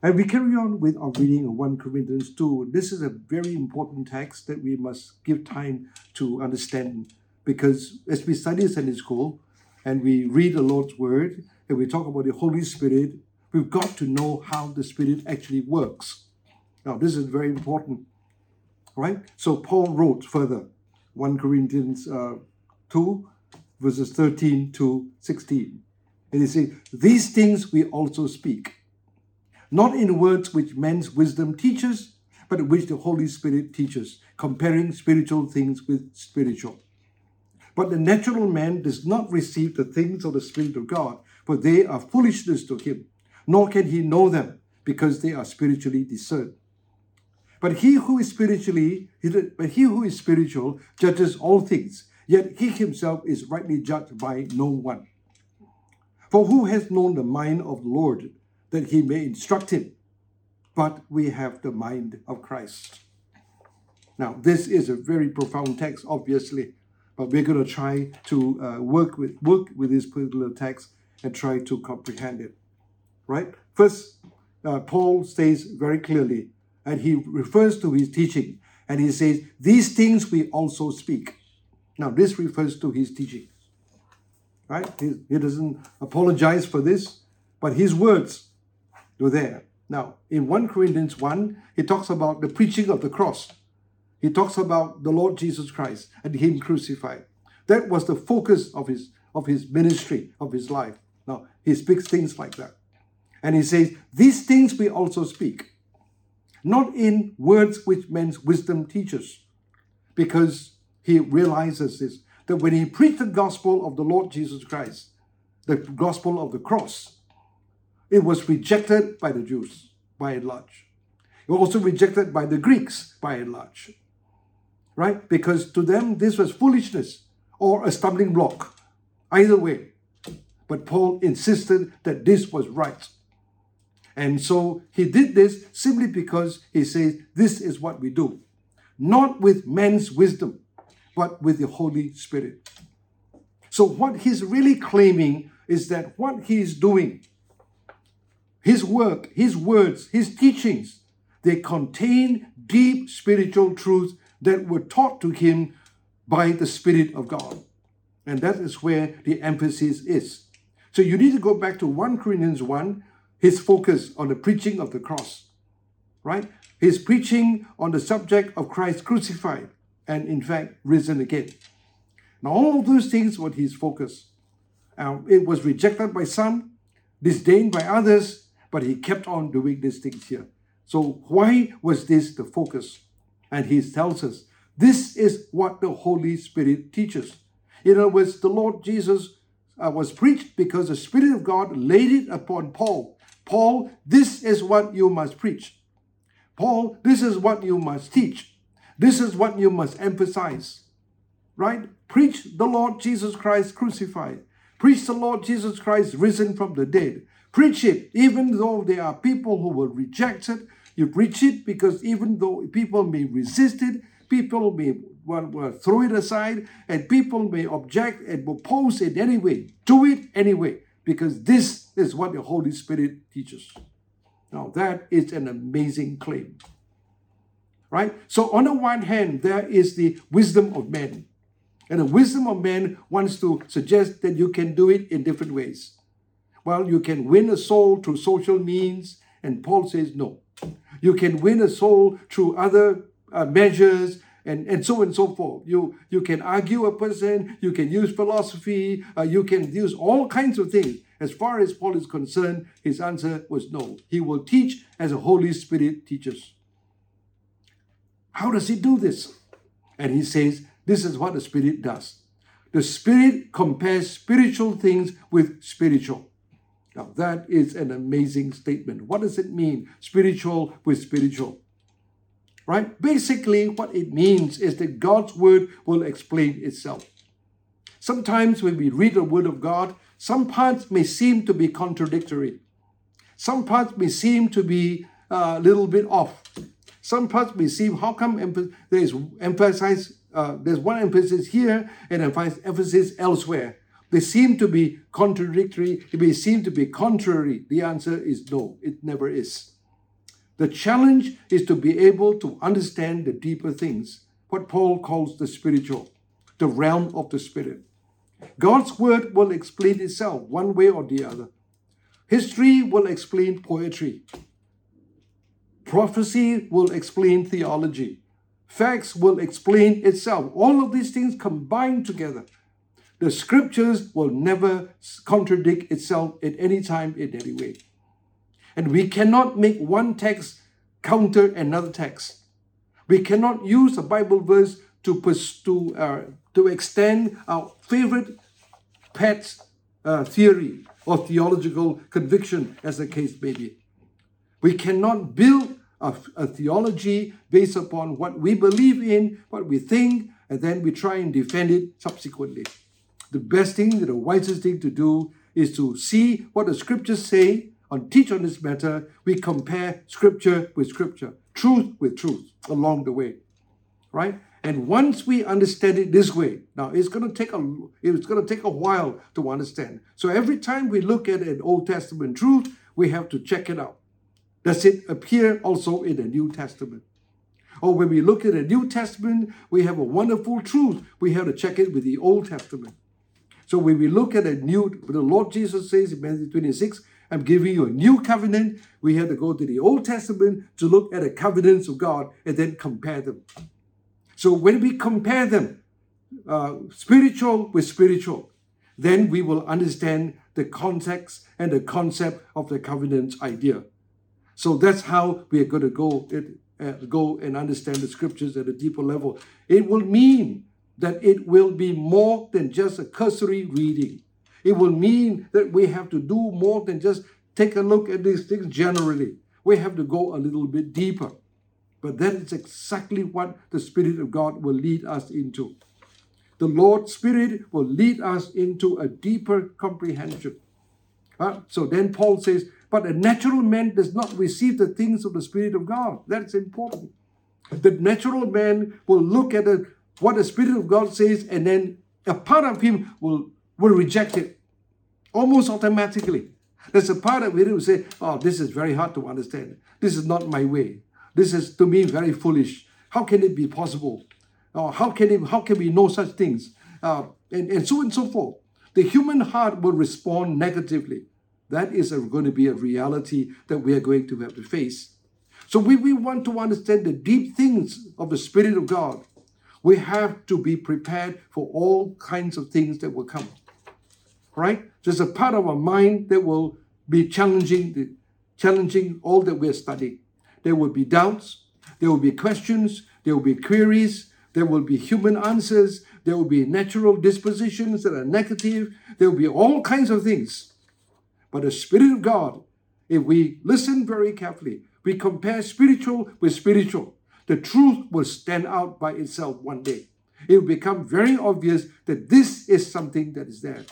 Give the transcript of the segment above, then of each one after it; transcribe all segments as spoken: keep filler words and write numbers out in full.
And we carry on with our reading of First Corinthians two. This is a very important text that we must give time to understand, because as we study Sunday school and we read the Lord's Word and we talk about the Holy Spirit, we've got to know how the Spirit actually works. Now, this is very important, right? So Paul wrote further, First Corinthians uh, two, verses thirteen to sixteen. And he says, "These things we also speak, not in words which men's wisdom teaches, but which the Holy Spirit teaches, comparing spiritual things with spiritual. But the natural man does not receive the things of the Spirit of God, for they are foolishness to him, nor can he know them, because they are spiritually discerned. But he who is spiritually, but he who is spiritual judges all things, yet he himself is rightly judged by no one. For who has known the mind of the Lord, that he may instruct him? But we have the mind of Christ." Now, this is a very profound text, obviously, but we're going to try to uh, work with work with this particular text and try to comprehend it. Right? First, uh, Paul says very clearly, and he refers to his teaching, and he says, "These things we also speak." Now, this refers to his teaching. Right? He, he doesn't apologize for this, but his words were there. Now, in First Corinthians one, he talks about the preaching of the cross. He talks about the Lord Jesus Christ and him crucified. That was the focus of his, of his ministry, of his life. Now, he speaks things like that. And he says, "These things we also speak, not in words which men's wisdom teaches," because he realizes this, that when he preached the gospel of the Lord Jesus Christ, the gospel of the cross, it was rejected by the Jews, by and large. It was also rejected by the Greeks, by and large. Right? Because to them, this was foolishness or a stumbling block. Either way. But Paul insisted that this was right. And so he did this simply because he says, this is what we do. Not with men's wisdom, but with the Holy Spirit. So what he's really claiming is that what he is doing, his work, his words, his teachings, they contain deep spiritual truths that were taught to him by the Spirit of God. And that is where the emphasis is. So you need to go back to First Corinthians one, his focus on the preaching of the cross, right? His preaching on the subject of Christ crucified and in fact risen again. Now all of those things were his focus. Uh, it was rejected by some, disdained by others, but he kept on doing these things here. So why was this the focus? And he tells us, this is what the Holy Spirit teaches. In other words, the Lord Jesus uh, was preached because the Spirit of God laid it upon Paul. Paul, this is what you must preach. Paul, this is what you must teach. This is what you must emphasize. Right? Preach the Lord Jesus Christ crucified. Preach the Lord Jesus Christ risen from the dead. Preach it, even though there are people who will reject it. You preach it because even though people may resist it, people may well, well, throw it aside, and people may object and oppose it anyway. Do it anyway, because this is what the Holy Spirit teaches. Now, that is an amazing claim. Right? So on the one hand, there is the wisdom of men. And the wisdom of men wants to suggest that you can do it in different ways. Well, you can win a soul through social means, and Paul says no. You can win a soul through other uh, measures, and, and so on and so forth. You, you can argue a person, you can use philosophy, uh, you can use all kinds of things. As far as Paul is concerned, his answer was no. He will teach as the Holy Spirit teaches. How does he do this? And he says, this is what the Spirit does. The Spirit compares spiritual things with spiritual. Now, that is an amazing statement. What does it mean, spiritual with spiritual? Right? Basically, what it means is that God's Word will explain itself. Sometimes when we read the Word of God, some parts may seem to be contradictory. Some parts may seem to be uh, a little bit off. Some parts may seem, how come emph- there is emphasis, uh, there's one emphasis here and an emphasis elsewhere? They seem to be contradictory. It may seem to be contrary. The answer is no, it never is. The challenge is to be able to understand the deeper things, what Paul calls the spiritual, the realm of the Spirit. God's word will explain itself one way or the other. History will explain poetry. Prophecy will explain theology. Facts will explain itself. All of these things combined together. The scriptures will never contradict itself at any time in any way. And we cannot make one text counter another text. We cannot use a Bible verse to pursue, uh, to extend our favorite pet uh, theory or theological conviction, as the case may be. We cannot build a, a theology based upon what we believe in, what we think, and then we try and defend it subsequently. The best thing, the wisest thing to do is to see what the scriptures say, and teach on this matter. We compare scripture with scripture, truth with truth along the way, right? And once we understand it this way, now it's going to take a it's going to take a while to understand. So every time we look at an Old Testament truth, we have to check it out. Does it appear also in the New Testament? Or when we look at the New Testament, we have a wonderful truth. We have to check it with the Old Testament. So when we look at the new, the Lord Jesus says in Matthew twenty-six, I'm giving you a new covenant. We have to go to the Old Testament to look at the covenants of God and then compare them. So when we compare them, uh, spiritual with spiritual, then we will understand the context and the concept of the covenant idea. So that's how we are going to go, uh, go and understand the scriptures at a deeper level. It will mean that it will be more than just a cursory reading. It will mean that we have to do more than just take a look at these things generally. We have to go a little bit deeper. But that is exactly what the Spirit of God will lead us into. The Lord's Spirit will lead us into a deeper comprehension. Uh, so then Paul says, but a natural man does not receive the things of the Spirit of God. That's important. The natural man will look at the, what the Spirit of God says, and then a part of him will, will reject it almost automatically. There's a part of it who will say, oh, this is very hard to understand. This is not my way. This is, to me, very foolish. How can it be possible? Or how can it, how can we know such things? Uh, and, and so on and so forth. The human heart will respond negatively. That is a, going to be a reality that we are going to have to face. So we, we want to understand the deep things of the Spirit of God. We have to be prepared for all kinds of things that will come. Right? There's a part of our mind that will be challenging, the, challenging all that we're studying. There will be doubts, there will be questions, there will be queries, there will be human answers, there will be natural dispositions that are negative, there will be all kinds of things. But the Spirit of God, if we listen very carefully, we compare spiritual with spiritual, the truth will stand out by itself one day. It will become very obvious that this is something that is there.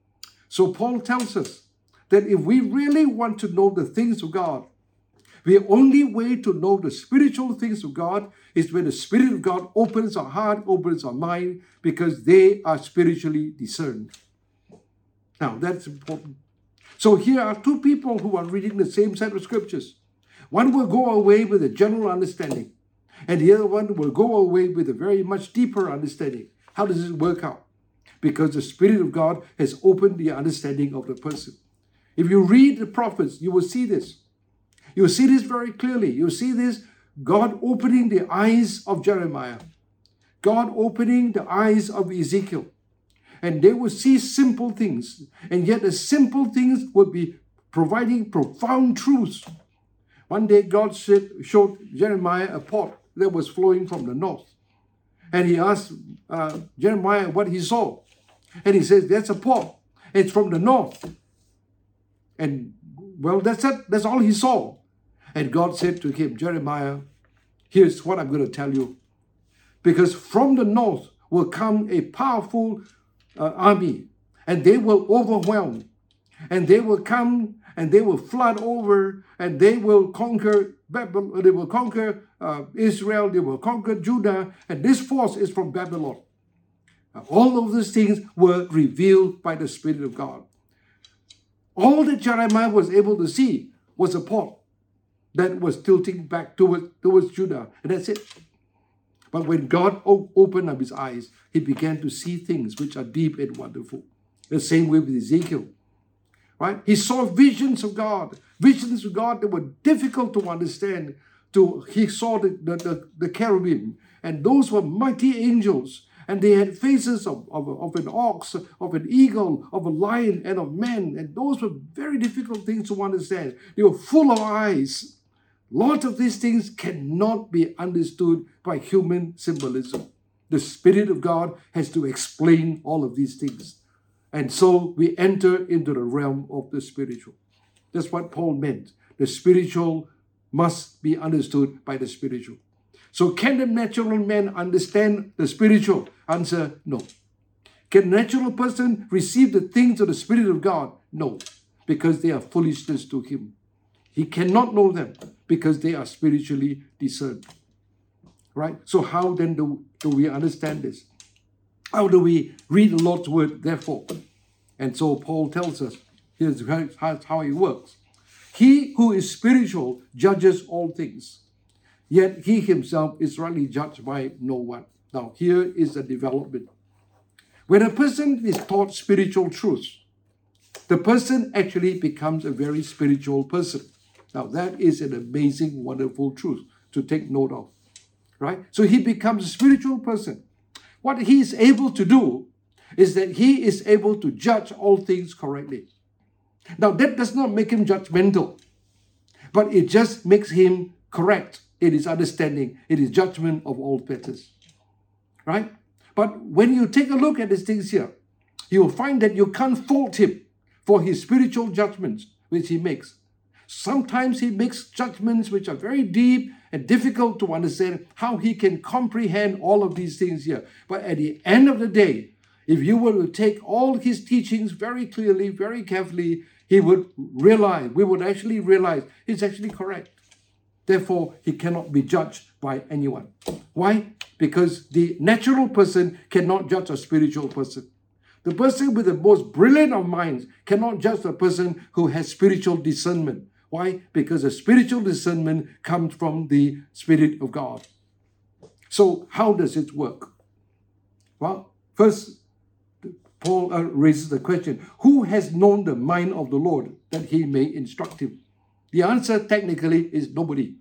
So Paul tells us that if we really want to know the things of God, the only way to know the spiritual things of God is when the Spirit of God opens our heart, opens our mind, because they are spiritually discerned. Now, that's important. So here are two people who are reading the same set of scriptures. One will go away with a general understanding, and the other one will go away with a very much deeper understanding. How does it work out? Because the Spirit of God has opened the understanding of the person. If you read the prophets, you will see this. You see this very clearly. You see this, God opening the eyes of Jeremiah. God opening the eyes of Ezekiel. And they will see simple things. And yet the simple things will be providing profound truths. One day God said, showed Jeremiah a pot that was flowing from the north. And he asked uh, Jeremiah what he saw. And he says, that's a pot. It's from the north. And well, that's it. That's all he saw. And God said to him, Jeremiah, here's what I'm going to tell you. Because from the north will come a powerful uh, army, and they will overwhelm, and they will come, and they will flood over, and they will conquer Babylon, they will conquer uh, Israel, they will conquer Judah, and this force is from Babylon. Now, all of these things were revealed by the Spirit of God. All that Jeremiah was able to see was a pot. that was tilting back towards, towards Judah. And that's it. But when God o- opened up his eyes, he began to see things which are deep and wonderful. The same way with Ezekiel. Right? He saw visions of God. Visions of God that were difficult to understand. To, he saw the, the, the, the cherubim. And those were mighty angels. And they had faces of, of, of an ox, of an eagle, of a lion, and of men. And those were very difficult things to understand. They were full of eyes. Lots of these things cannot be understood by human symbolism. The Spirit of God has to explain all of these things. And so we enter into the realm of the spiritual. That's what Paul meant. The spiritual must be understood by the spiritual. So can the natural man understand the spiritual? Answer, no. Can a natural person receive the things of the Spirit of God? No, because they are foolishness to him. He cannot know them because they are spiritually discerned. Right? So how then do, do we understand this? How do we read the Lord's word, therefore? And so Paul tells us, here's how it works. He who is spiritual judges all things, yet he himself is rightly judged by no one. Now, here is the development. When a person is taught spiritual truths, the person actually becomes a very spiritual person. Now, that is an amazing, wonderful truth to take note of. Right? So he becomes a spiritual person. What he is able to do is that he is able to judge all things correctly. Now, that does not make him judgmental, but it just makes him correct in his understanding, in his judgment of all matters. Right? But when you take a look at these things here, you will find that you can't fault him for his spiritual judgments which he makes. Sometimes he makes judgments which are very deep and difficult to understand how he can comprehend all of these things here. But at the end of the day, if you were to take all his teachings very clearly, very carefully, he would realize, we would actually realize he's actually correct. Therefore, he cannot be judged by anyone. Why? Because the natural person cannot judge a spiritual person. The person with the most brilliant of minds cannot judge the person who has spiritual discernment. Why? Because the spiritual discernment comes from the Spirit of God. So how does it work? Well, first, Paul uh, raises the question, who has known the mind of the Lord that he may instruct him? The answer technically is nobody.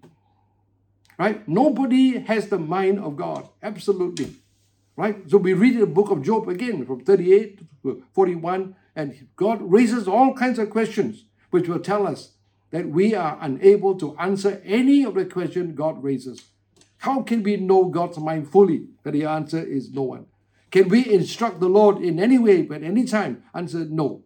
Right? Nobody has the mind of God. Absolutely. Right? So we read the book of Job again from thirty-eight to forty-one, and God raises all kinds of questions which will tell us that we are unable to answer any of the questions God raises. How can we know God's mind fully? But the answer is no one. Can we instruct the Lord in any way, at any time? Answer, no.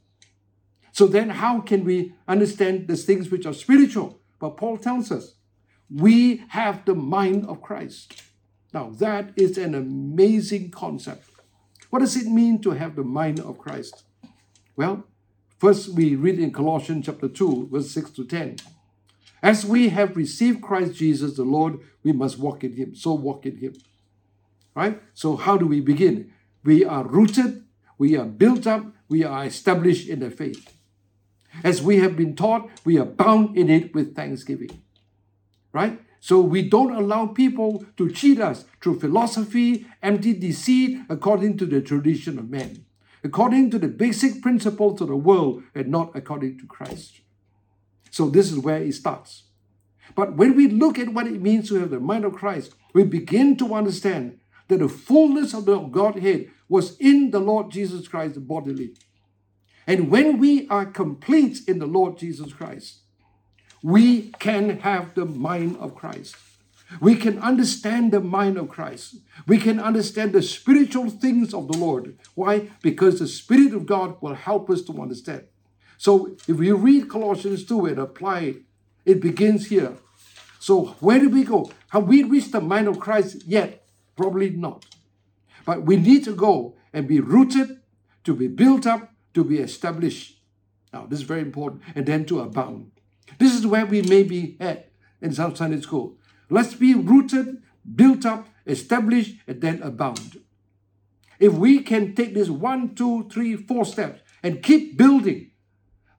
So then how can we understand the things which are spiritual? But Paul tells us, we have the mind of Christ. Now that is an amazing concept. What does it mean to have the mind of Christ? Well, first we read in Colossians chapter two, verse six to ten. As we have received Christ Jesus the Lord, we must walk in him. So walk in him. Right? So how do we begin? We are rooted, we are built up, we are established in the faith. As we have been taught, we are bound in it with thanksgiving. Right? So we don't allow people to cheat us through philosophy, empty deceit, according to the tradition of men, according to the basic principles of the world, and not according to Christ. So this is where it starts. But when we look at what it means to have the mind of Christ, we begin to understand that the fullness of the Godhead was in the Lord Jesus Christ bodily. And when we are complete in the Lord Jesus Christ, we can have the mind of Christ. We can understand the mind of Christ. We can understand the spiritual things of the Lord. Why? Because the Spirit of God will help us to understand. So if we read Colossians two and apply it, it begins here. So where do we go? Have we reached the mind of Christ yet? Probably not. But we need to go and be rooted, to be built up, to be established. Now, this is very important. And then to abound. This is where we may be at in South Sunday School. Let's be rooted, built up, established, and then abound. If we can take this one, two, three, four steps and keep building,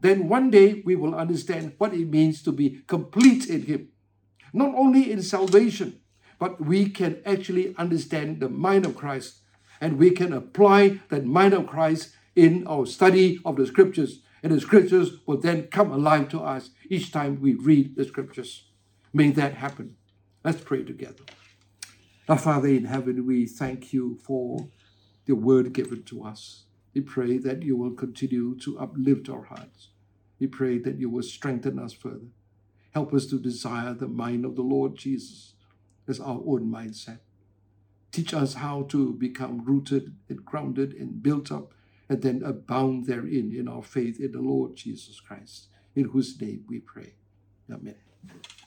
then one day we will understand what it means to be complete in Him. Not only in salvation, but we can actually understand the mind of Christ, and we can apply that mind of Christ in our study of the Scriptures, and the Scriptures will then come alive to us each time we read the Scriptures. May that happen. Let's pray together. Our Father in heaven, we thank you for the word given to us. We pray that you will continue to uplift our hearts. We pray that you will strengthen us further. Help us to desire the mind of the Lord Jesus as our own mindset. Teach us how to become rooted and grounded and built up, and then abound therein in our faith in the Lord Jesus Christ, in whose name we pray. Amen.